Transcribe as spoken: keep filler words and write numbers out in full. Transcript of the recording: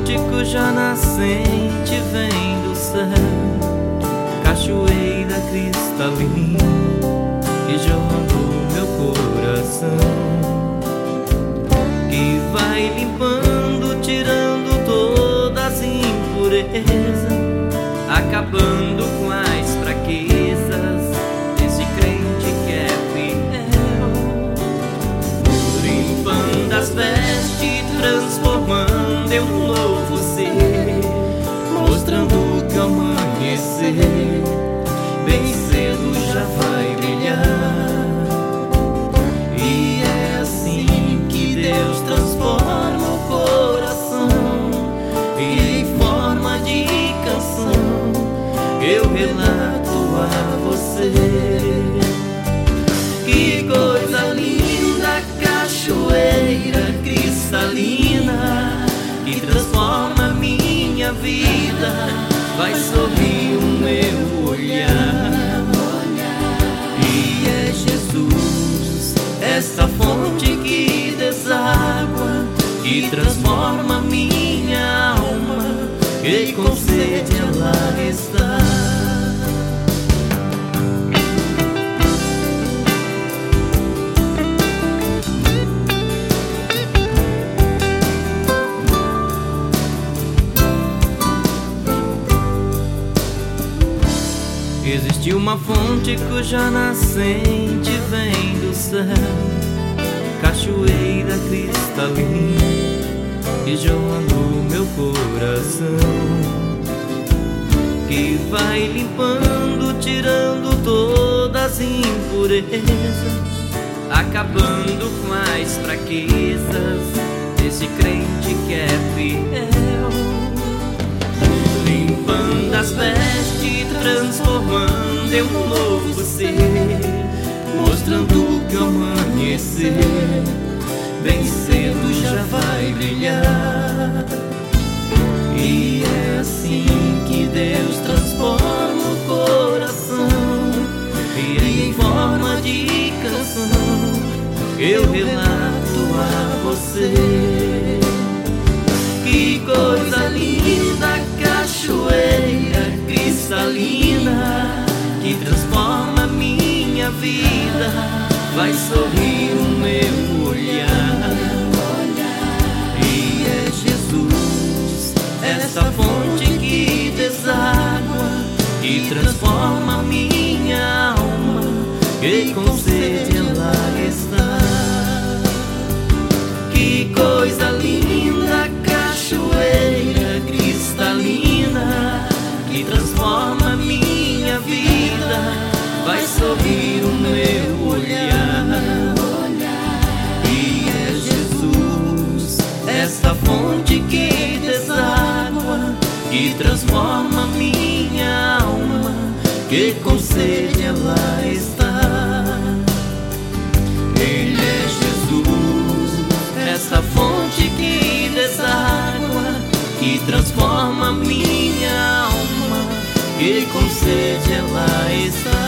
fonte cuja nascente vem do céu, cachoeira cristalina que jorra do meu coração, que vai limpando, tirando todas as impurezas, acabando com as fraquezas desse crente que é fiel, limpando as vestes, transformando em um novo ser, mostrando que ao amanhecer bem cedo já vai brilhar. E é assim que Deus transforma o coração, e em forma de canção eu relato a você. Que coisa linda, cachoeira cristalina que transforma minha vida, vai sorrir o meu olhar. E é Jesus, essa fonte que deságua, que transforma minha alma, e com sede ela está. Existe uma fonte cuja nascente vem do céu, cachoeira cristalina que jorra no meu coração, que vai limpando, tirando todas as impurezas, acabando com as fraquezas desse crente que é fiel, limpando as vestes, transformando em um novo ser, mostrando que ao amanhecer bem cedo já vai brilhar. E é assim que Deus transforma o coração, e em forma de canção eu relato a você. Que coisa linda, cachoeira cristalina que transforma minha vida, vai sorrir o meu olhar. E é Jesus, essa fonte que deságua, que transforma minha alma, e com sede ela está. Que coisa linda, cachoeira cristalina que transforma minha vida, vai sorrir o meu olhar. E é Jesus, essa fonte que deságua, que transforma minha alma, que com sede ela está. Ele é Jesus, essa fonte que deságua, que transforma minha alma, que com sede ela está.